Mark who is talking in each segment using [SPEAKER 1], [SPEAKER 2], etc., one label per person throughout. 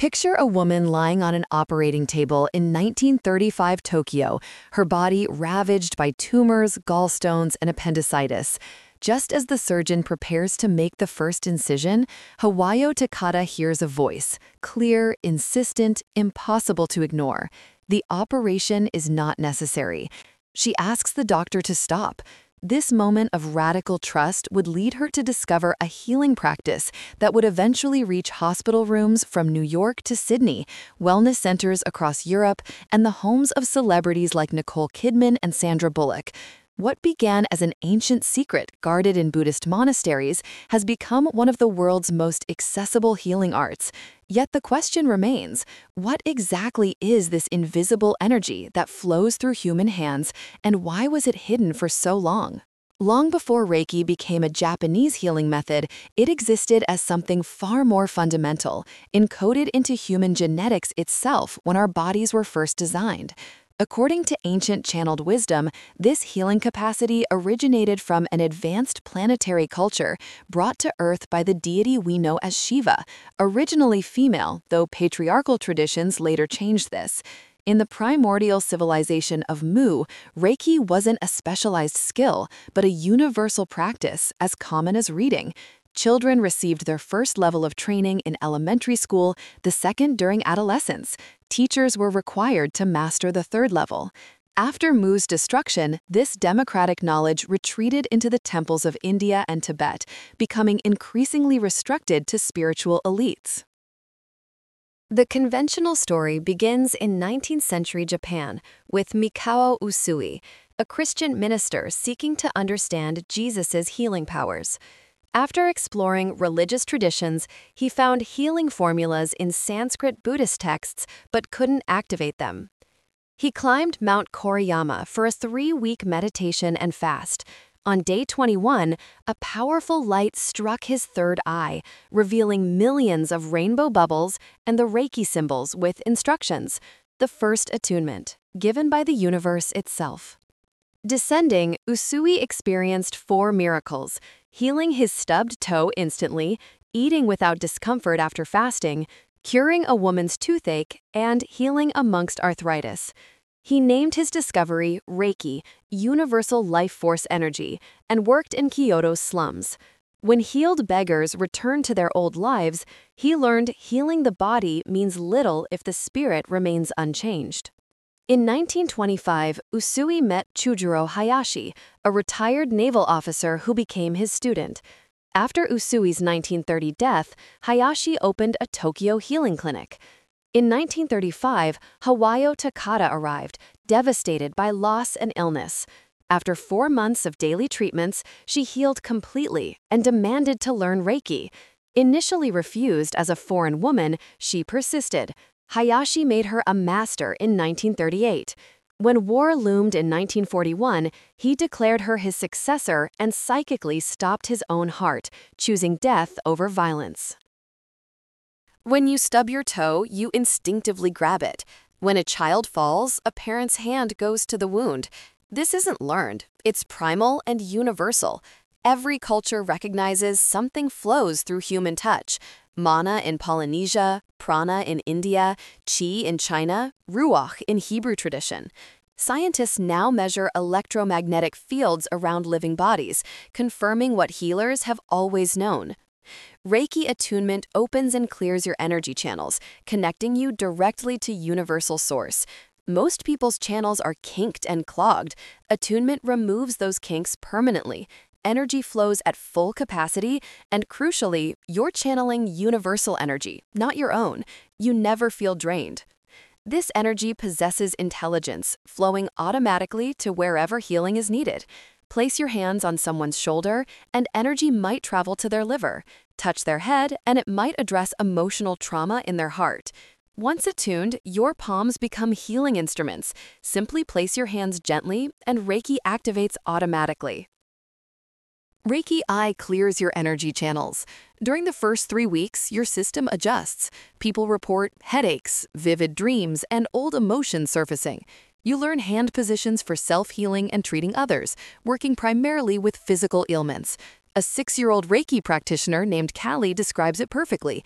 [SPEAKER 1] Picture a woman lying on an operating table in 1935 Tokyo, her body ravaged by tumors, gallstones, and appendicitis. Just as the surgeon prepares to make the first incision, Hawayo Takata hears a voice, clear, insistent, impossible to ignore. The operation is not necessary. She asks the doctor to stop. This moment of radical trust would lead her to discover a healing practice that would eventually reach hospital rooms from New York to Sydney, wellness centers across Europe, and the homes of celebrities like Nicole Kidman and Sandra Bullock. What began as an ancient secret guarded in Buddhist monasteries has become one of the world's most accessible healing arts. Yet the question remains, what exactly is this invisible energy that flows through human hands, and why was it hidden for so long? Long before Reiki became a Japanese healing method, it existed as something far more fundamental, encoded into human genetics itself when our bodies were first designed. According to ancient channeled wisdom, this healing capacity originated from an advanced planetary culture brought to Earth by the deity we know as Shiva, originally female, though patriarchal traditions later changed this. In the primordial civilization of Mu, Reiki wasn't a specialized skill, but a universal practice as common as reading. Children received their first level of training in elementary school, the second during adolescence. Teachers were required to master the third level. After Mu's destruction, this democratic knowledge retreated into the temples of India and Tibet, becoming increasingly restricted to spiritual elites. The conventional story begins in 19th century Japan with Mikao Usui, a Christian minister seeking to understand Jesus' healing powers. After exploring religious traditions, he found healing formulas in Sanskrit Buddhist texts but couldn't activate them. He climbed Mount Koriyama for a 3-week meditation and fast. On day 21, a powerful light struck his third eye, revealing millions of rainbow bubbles and the Reiki symbols with instructions, the first attunement, given by the universe itself. Descending, Usui experienced 4 miracles: healing his stubbed toe instantly, eating without discomfort after fasting, curing a woman's toothache, and healing a monk's arthritis. He named his discovery Reiki, Universal Life Force Energy, and worked in Kyoto's slums. When healed beggars returned to their old lives, he learned healing the body means little if the spirit remains unchanged. In 1925, Usui met Chujiro Hayashi, a retired naval officer who became his student. After Usui's 1930 death, Hayashi opened a Tokyo healing clinic. In 1935, Hawayo Takata arrived, devastated by loss and illness. After 4 months of daily treatments, she healed completely and demanded to learn Reiki. Initially refused as a foreign woman, she persisted. Hayashi made her a master in 1938. When war loomed in 1941, he declared her his successor and psychically stopped his own heart, choosing death over violence. When you stub your toe, you instinctively grab it. When a child falls, a parent's hand goes to the wound. This isn't learned, it's primal and universal. Every culture recognizes something flows through human touch. Mana in Polynesia, prana in India, chi in China, ruach in Hebrew tradition. Scientists now measure electromagnetic fields around living bodies, confirming what healers have always known. Reiki attunement opens and clears your energy channels, connecting you directly to universal source. Most people's channels are kinked and clogged. Attunement removes those kinks permanently. Energy flows at full capacity, and crucially, you're channeling universal energy, not your own. You never feel drained. This energy possesses intelligence, flowing automatically to wherever healing is needed. Place your hands on someone's shoulder, and energy might travel to their liver. Touch their head, and it might address emotional trauma in their heart. Once attuned, your palms become healing instruments. Simply place your hands gently, and Reiki activates automatically. Reiki Eye clears your energy channels. During the first 3 weeks, your system adjusts. People report headaches, vivid dreams, and old emotions surfacing. You learn hand positions for self-healing and treating others, working primarily with physical ailments. A 6-year-old Reiki practitioner named Callie describes it perfectly.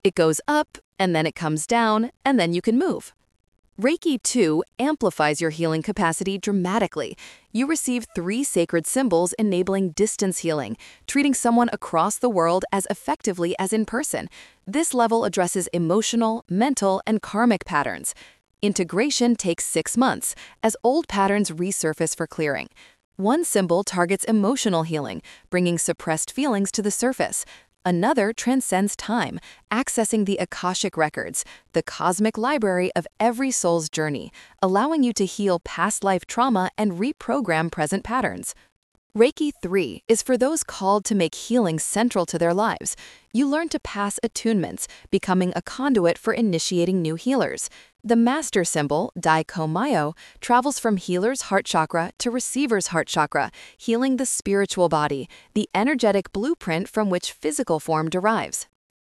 [SPEAKER 1] It goes up, and then it comes down, and then you can move. Reiki 2 amplifies your healing capacity dramatically. You receive 3 sacred symbols enabling distance healing, treating someone across the world as effectively as in person. This level addresses emotional, mental, and karmic patterns. Integration takes 6 months, as old patterns resurface for clearing. One symbol targets emotional healing, bringing suppressed feelings to the surface. Another transcends time, accessing the Akashic Records, the cosmic library of every soul's journey, allowing you to heal past life trauma and reprogram present patterns. Reiki 3 is for those called to make healing central to their lives. You learn to pass attunements, becoming a conduit for initiating new healers. The master symbol, Dai-Ko-Mayo, travels from healer's heart chakra to receiver's heart chakra, healing the spiritual body, the energetic blueprint from which physical form derives.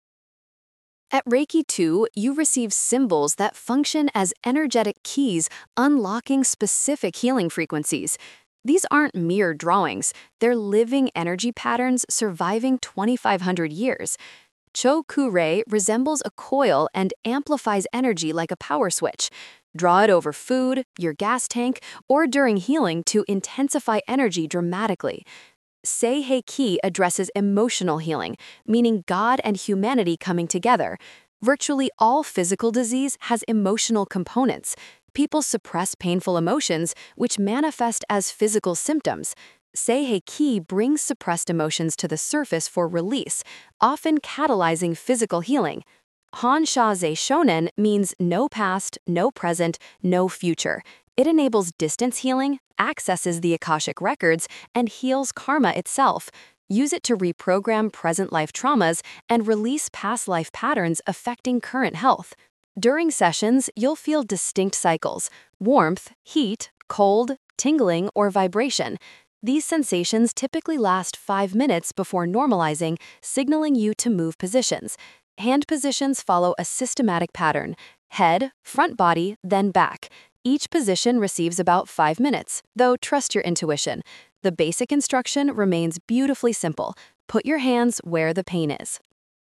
[SPEAKER 1] At Reiki 2, you receive symbols that function as energetic keys, unlocking specific healing frequencies. These aren't mere drawings, they're living energy patterns surviving 2,500 years. Cho-Ku-Rei resembles a coil and amplifies energy like a power switch. Draw it over food, your gas tank, or during healing to intensify energy dramatically. Sei-Hei-Ki addresses emotional healing, meaning God and humanity coming together. Virtually all physical disease has emotional components. People suppress painful emotions, which manifest as physical symptoms. Sei-Hei-Ki brings suppressed emotions to the surface for release, often catalyzing physical healing. Han-Sha-Zei Shonen means no past, no present, no future. It enables distance healing, accesses the Akashic Records, and heals karma itself. Use it to reprogram present life traumas and release past life patterns affecting current health. During sessions, you'll feel distinct cycles: warmth, heat, cold, tingling, or vibration. These sensations typically last 5 minutes before normalizing, signaling you to move positions. Hand positions follow a systematic pattern: head, front body, then back. Each position receives about 5 minutes, though trust your intuition. The basic instruction remains beautifully simple: put your hands where the pain is.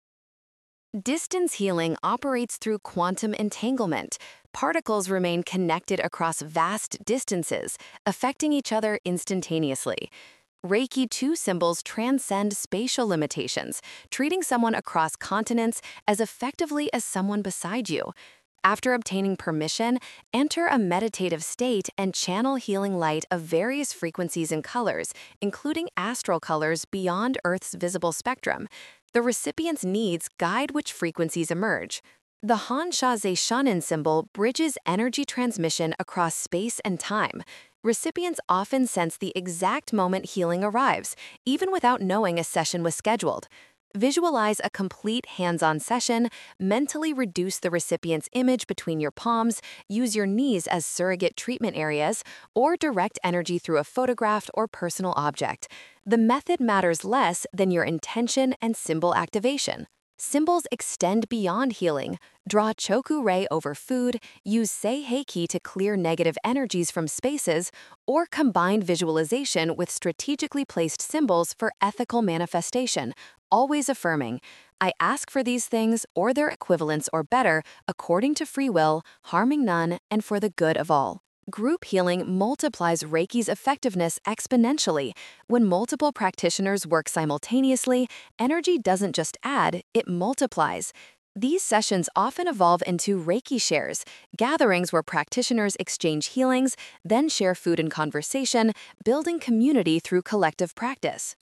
[SPEAKER 1] Distance healing operates through quantum entanglement. Particles remain connected across vast distances, affecting each other instantaneously. Reiki 2 symbols transcend spatial limitations, treating someone across continents as effectively as someone beside you. After obtaining permission, enter a meditative state and channel healing light of various frequencies and colors, including astral colors beyond Earth's visible spectrum. The recipient's needs guide which frequencies emerge. The Han-Sha-Zei Shonen symbol bridges energy transmission across space and time. Recipients often sense the exact moment healing arrives, even without knowing a session was scheduled. Visualize a complete hands-on session, mentally reduce the recipient's image between your palms, use your knees as surrogate treatment areas, or direct energy through a photograph or personal object. The method matters less than your intention and symbol activation. Symbols extend beyond healing. Draw Cho-Ku-Rei over food, use Sei-Hei-Ki to clear negative energies from spaces, or combine visualization with strategically placed symbols for ethical manifestation, always affirming, "I ask for these things or their equivalents or better, according to free will, harming none, and for the good of all." Group healing multiplies Reiki's effectiveness exponentially. When multiple practitioners work simultaneously, energy doesn't just add, it multiplies. These sessions often evolve into Reiki shares, gatherings where practitioners exchange healings, then share food and conversation, building community through collective practice.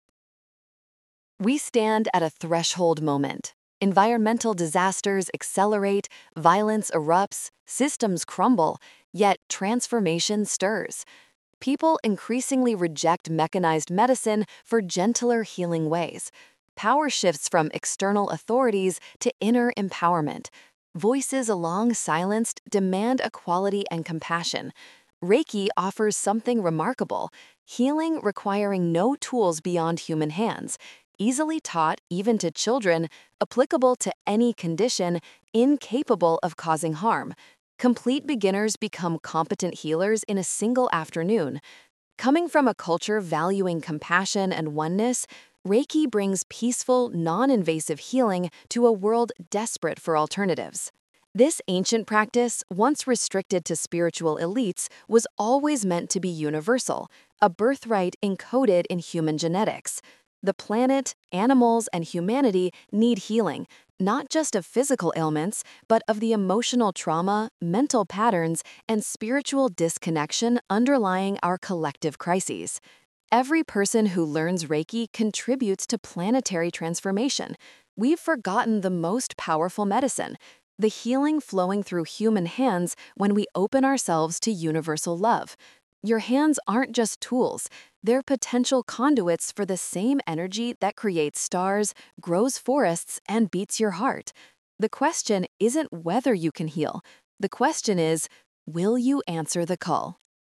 [SPEAKER 1] We stand at a threshold moment. Environmental disasters accelerate, violence erupts, systems crumble, yet transformation stirs. People increasingly reject mechanized medicine for gentler healing ways. Power shifts from external authorities to inner empowerment. Voices long silenced demand equality and compassion. Reiki offers something remarkable: healing requiring no tools beyond human hands, easily taught even to children, applicable to any condition, incapable of causing harm. Complete beginners become competent healers in a single afternoon. Coming from a culture valuing compassion and oneness, Reiki brings peaceful, non-invasive healing to a world desperate for alternatives. This ancient practice, once restricted to spiritual elites, was always meant to be universal, a birthright encoded in human genetics. The planet, animals, and humanity need healing, not just of physical ailments, but of the emotional trauma, mental patterns, and spiritual disconnection underlying our collective crises. Every person who learns Reiki contributes to planetary transformation. We've forgotten the most powerful medicine, the healing flowing through human hands when we open ourselves to universal love. Your hands aren't just tools, they're potential conduits for the same energy that creates stars, grows forests, and beats your heart. The question isn't whether you can heal. The question is, will you answer the call?